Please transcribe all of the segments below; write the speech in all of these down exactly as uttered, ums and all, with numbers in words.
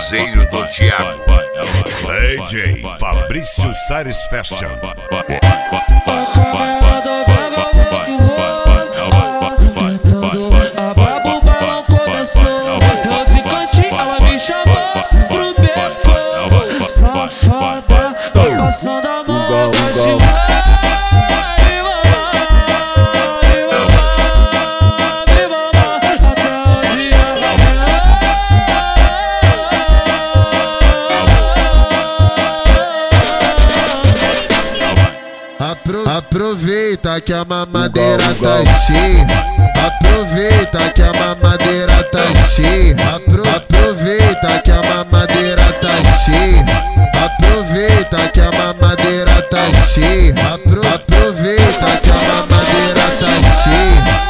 parceiro do Thiago, D J Fabrício Sares Fashion. Aproveita que a mamadeira tá cheia. Aproveita que a mamadeira tá cheia. Apro aproveita que a mamadeira tá cheia. Aproveita que a mamadeira tá cheia. Apro aproveita que a mamadeira tá cheia.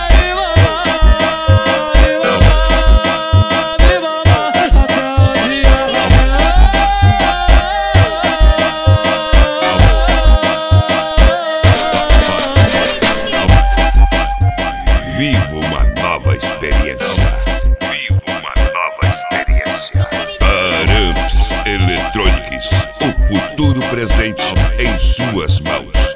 Viva uma nova experiência. Viva uma nova experiência. Taramps Electronics, o futuro presente em suas mãos.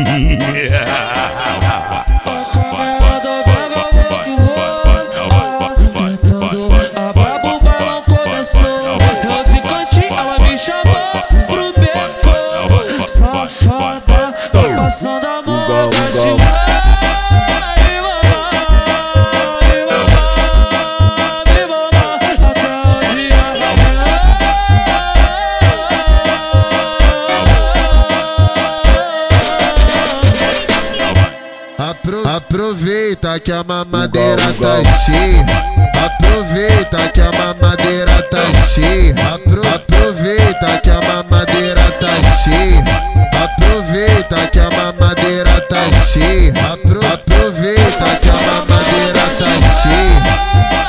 Aproveita que a mamadeira tá cheia. Aproveita que a mamadeira tá cheia. Apro aproveita que a mamadeira tá cheia. Aproveita que a mamadeira tá cheia. Apro aproveita que a mamadeira tá cheia.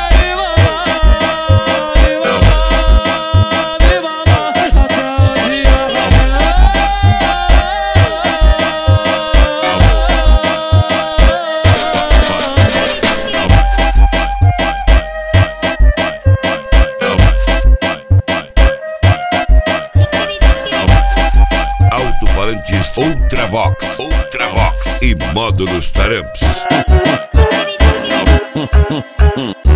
Ultravox, Ultravox e módulos Taramps.